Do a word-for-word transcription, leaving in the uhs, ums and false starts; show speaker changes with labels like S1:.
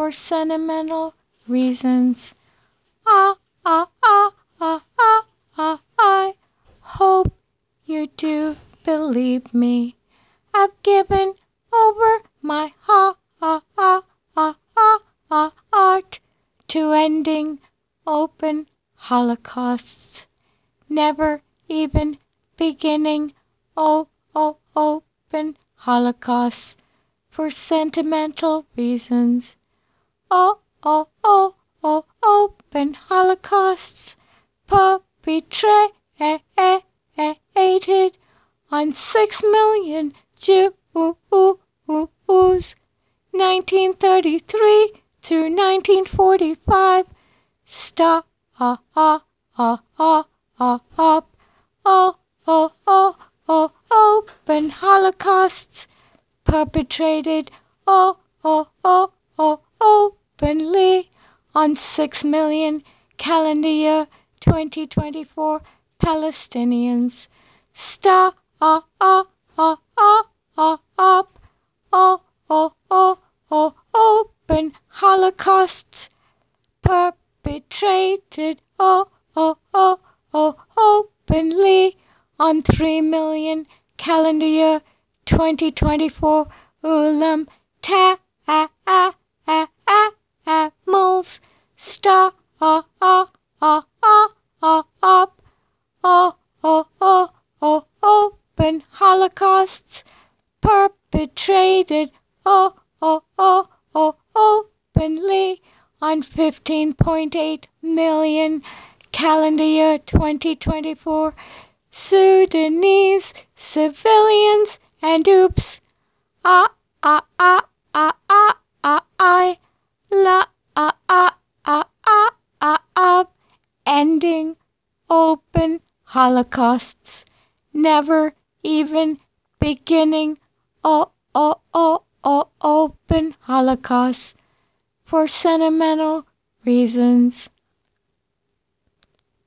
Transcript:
S1: for sentimental reasons. Ah, ah, ah, ah, ah, ah, I hope you do believe me. I've given over my ha, ha, ha, ha, ha, ha, art to ending open holocausts, never even beginning oh, oh, open holocausts for sentimental reasons. Oh, oh, oh, oh, open holocausts perpetrated on six million Jews, nineteen thirty-three to nineteen forty-five. Stop, ah, ah, ah, ah, ah, up, oh, oh, oh, oh, open holocausts perpetrated, oh, oh, oh, oh, openly on six million calendar year twenty twenty-four Palestinians. Stop, ah, ah, ah, ah, ah, up, oh, oh, oh, oh, open holocausts perpetrated, oh, oh, oh, oh, openly on three million calendar year twenty twenty-four Ulam ta a a a a animals. Star ah ah ah ah ah up, oh oh oh oh open holocausts perpetrated, oh oh oh oh openly on fifteen point eight million calendar year twenty twenty-four Sudanese civilians. And oops, ah ah ah ah ah ah I la ah ah ah ah ah ah ending open holocausts, never even beginning oh oh oh oh open holocausts for sentimental reasons.